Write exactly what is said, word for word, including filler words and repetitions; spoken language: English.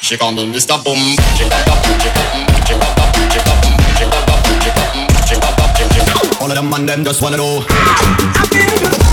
She call me Mister Boom. She got up, she got up, she got up, she got up, she got up, she got up, she got up, she got up. All of them man them just wanna know.